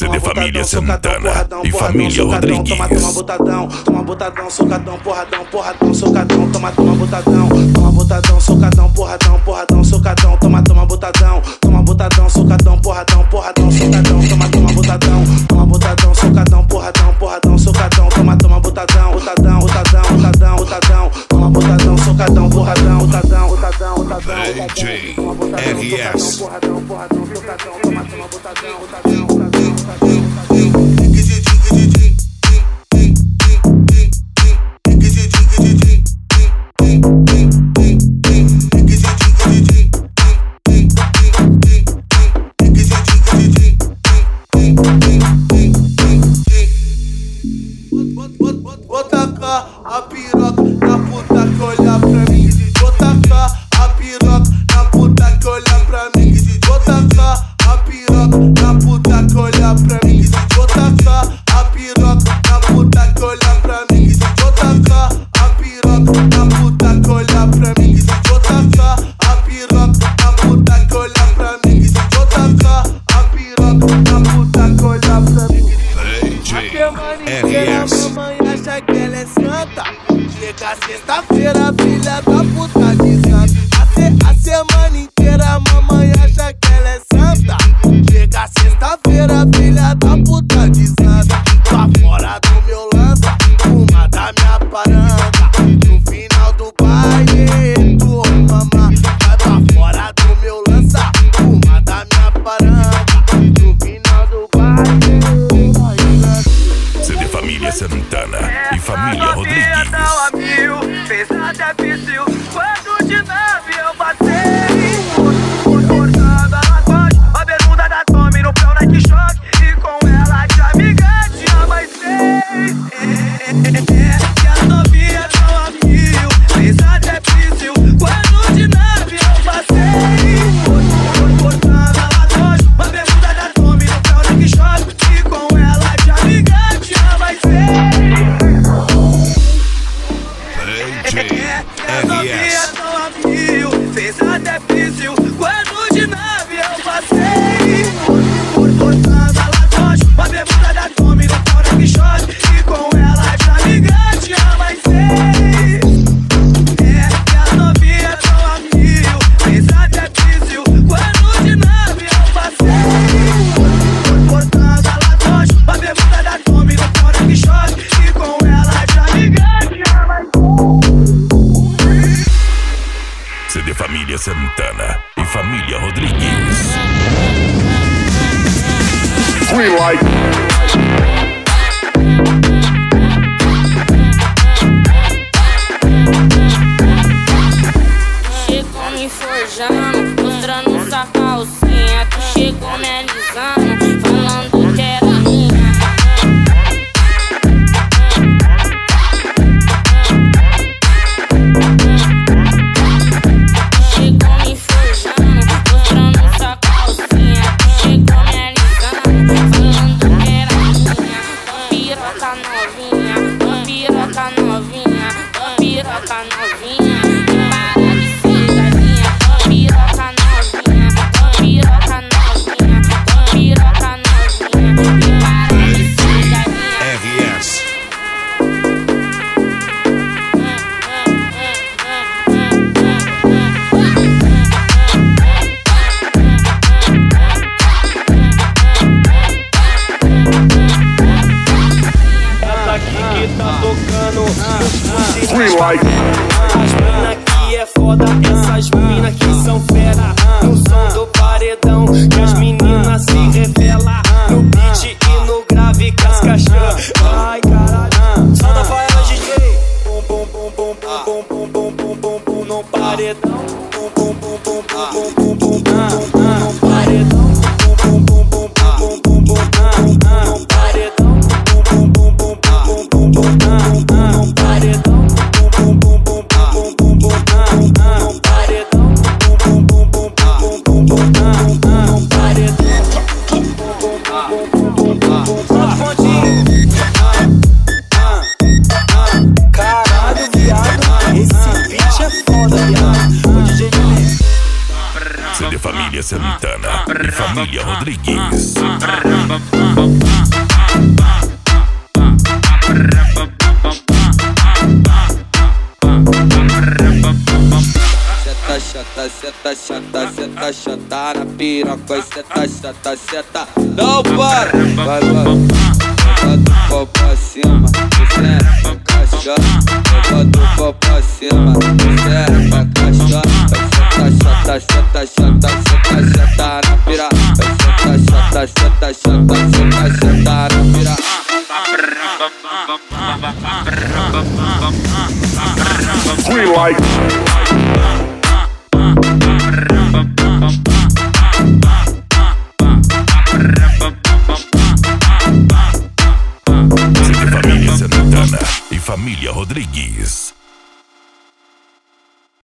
CD Família Santana e Família Rodrigues. Toma botadão, socadão, porradão, socadão. Toma botadão, socadão, porradão, socadão. Toma botadão, socadão, porradão, socadão. Toma botadão, socadão, porradão, socadão. Toma botadão, toma botadão, socadão, porradão, DJ RS. Vou tacar a piroca na puta que olha pra mim. Vou tacar a piroca na puta que olha pra mim. Vou tacar a piroca na puta que olha pra mim. Vou tacar a piroca na puta que olha pra mim. Vou tacar a piroca na puta que olha pra mim. Vou tacar a piroca na puta que olha pra mim. Vou tacar a piroca na puta que olha pra mim. DJ RS. Mamãe acha que ela é santa. Chega sexta-feira, filha da puta de santa. A semana inteira a mamãe acha que ela é santa. Chega sexta-feira, filha da puta de santa. Pra fora do meu lança, uma da minha paranga. No final do baile, tu mamãe vai pra fora do meu lança, uma da minha paranga. No final do baile. CD Família Santana e Família Rodrigues. Fez até piscil, quando de nave eu passei. Cortando a lagote, a bermuda da Tommy no pé Nike Shock. E com ela de amiga tinha mais seis. E a novinha tão a mil, fez até piscil, quando de nave eu passei. Cortando a lagote, a bermuda da Tommy no pé Nike Shock. E com ela de amiga tinha mais seis. Fez até piscil, quando de nave eu passei. Cortando a lagote, uma bermuda da Tommy no pau na Quixote. E com ela de amiga tinha mais seis. E a novinha tão a mil, fez até piscil, quando de nave eu passei. Cortando a lagote, uma bermuda da Tommy no pau na Quixote. E com ela de amiga tinha mais seis. CD Família Santana e Família Rodrigues. Greenlight. Chegou me forjando, mostrando sua calcinha. Tu chegou me alisando, falando que era minha. As mina que é foda, essas mina que são fera. No som do paredão, que as meninas se revela. No beat e no grave, cascaxã. Ai caralho, solta pra ela, DJ. Bum bum bum bum bum bum bum bum bum bum no paredão. Bum bum bum bum bum bum bum bum bum no paredão. Bum bum bum bum bum bum bum bum no paredão. Bum bum bum bum bum bum bum no paredão. Caralho, viado, esse beat é foda, viado. O DJ CD Família Santana e Família Rodrigues. senta na piroca e senta. Não para, vai. Bota o pau pra cima, senta caixota. Bota o pau pra cima, senta caixota. Senta na piroca, senta na piroca. Green light. CD Família Santana e Família Rodrigues.